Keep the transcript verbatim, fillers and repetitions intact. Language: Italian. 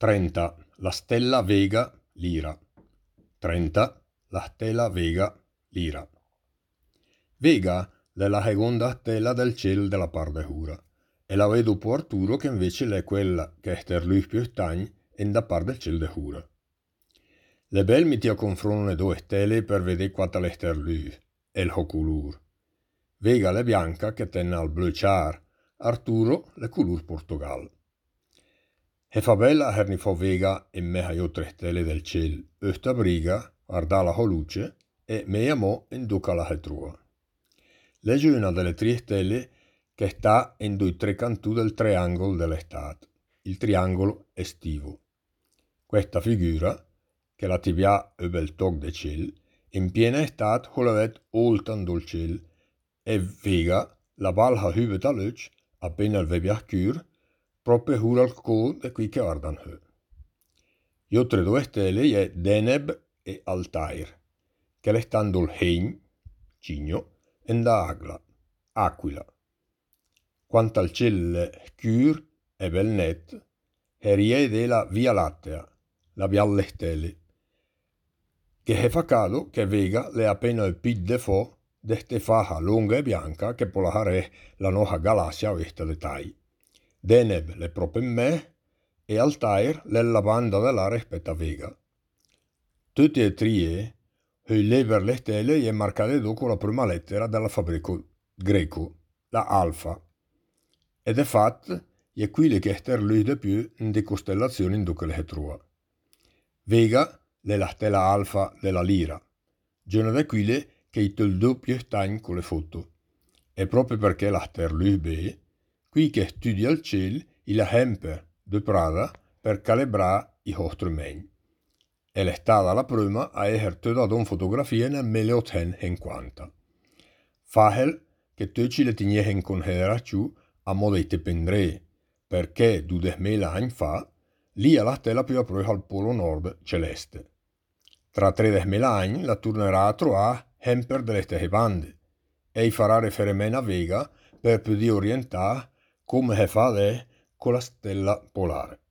trenta. La stella Vega Lira. trenta. La stella Vega Lira. Vega è la seconda stella del cielo della parte Jura, e la vedo dopo Arturo che invece è quella che è ter lui più stagni e da parte del cielo de Jura. Le belle mi ti confrontano le due stelle per vedere quanta le ter lui e il color. Vega è bianca che tenne al blu char, Arturo le color Portogal. E fa bella a herni fa Vega e me io tre stelle del cielo, östa briga, guarda la luce e me amò in duca la trua. Legge una delle tre stelle che sta in due tre cantù del triangolo dell'estate, il triangolo estivo. Questa figura, che la tibia e bel toc de ciel, in piena estate holevet oltan dol ciel, e Vega, la balha hubet a luce, appena il vebiach cur, proprio hura al co de qui che guardan hö. Io tre due stelle è Deneb e Altair, che le stanno dol Heim, Cigno, e da Agla, Aquila. Quanto al cielo scuro e bel net, e riede la Via Lattea, la Vialle Stelle, che è fa caso che Vega le appena il pit de fo de ste faja lunga e bianca che polare la nostra galassia a vista de tai. Deneb le proprio in me e Altair le la banda della rispetto a Vega. Tutti e tre, il lever le stelle è marcate dopo la prima lettera dell'alfabeto greco, la alfa. Ed è fatto è quello che è lui di più in de costellazioni in duca le trova. Vega è la stella alfa della Lira, giorno da quelle che è il doppio stagno con le foto. E proprio perché la ster lui be, qui che studia il cielo, il hemper de Prada per calibrare i nostri meni. E è stata la prima a essere tutta una fotografia nel milleottocentocinquanta. Fahel che tutti le tiene in considerazione a modo di pendere, perché duemila anni fa, lì è la stella più approssa al polo nord celeste. Tra tredicimila anni la tornerà a trovare sempre delle stesse bande e farà riferimento a Vega per poter orientare come si fa con la stella polare.